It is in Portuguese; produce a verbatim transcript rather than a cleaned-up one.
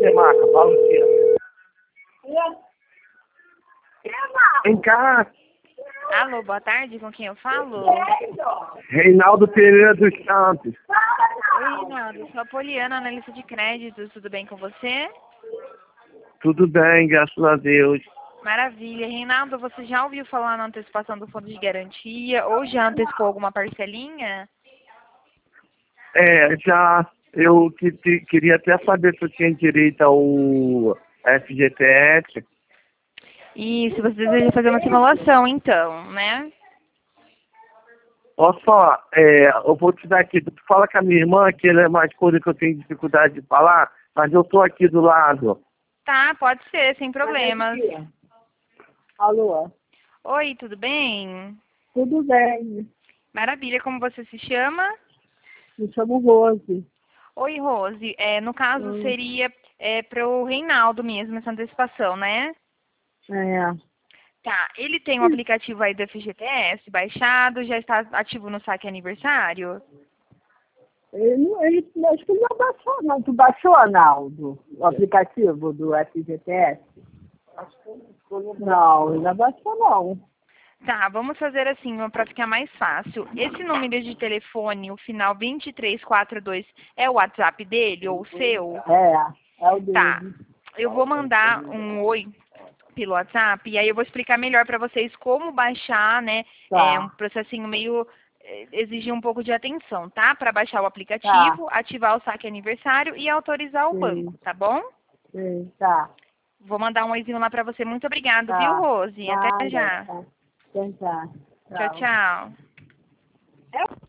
você marca? Fala o quê? Vem cá. Alô, boa tarde, com quem eu falo? Reinaldo Pereira dos Santos. Oi, Reinaldo, sou a Poliana, analista de créditos, tudo bem com você? Tudo bem, graças a Deus. Maravilha. Reinaldo, você já ouviu falar na antecipação do fundo de garantia ou já antecipou alguma parcelinha? É, já eu que, que- queria até saber se eu tinha direito ao F G T S. E se você deseja fazer uma simulação, então, né? Olha só, é, eu vou te dar aqui, tu fala com a minha irmã, que ela é mais coisa que eu tenho dificuldade de falar, mas eu tô aqui do lado. Tá, pode ser, sem problemas. Alô, Oi, tudo bem? tudo bem? Maravilha, como você se chama? Me chamo Rose. Oi, Rose. É, no caso, Hum. seria é, para o Reinaldo mesmo, essa antecipação, né? É, Tá, ele tem o aplicativo aí do F G T S baixado, já está ativo no saque aniversário? ele, não- ele, acho que ele não baixou, não. Tu baixou, Arnaldo, o aplicativo do F G T S? Não, ele não baixou, não. Tá, vamos fazer assim, para ficar mais fácil. Esse número de telefone, o final dois três quatro dois, é o WhatsApp dele ou o seu? É, é o dele. Tá, eu vou mandar um oi pelo WhatsApp e aí eu vou explicar melhor para vocês como baixar, né? Tá. É um processinho meio eh, exigir um pouco de atenção, tá? Para baixar o aplicativo, ativar o saque aniversário e autorizar o Sim. banco, tá bom? Sim, tá. Vou mandar um oizinho lá para você. Muito obrigado, Tá. viu, Rose? Até Nada, já. tá. Então tá. Tchau, tchau. É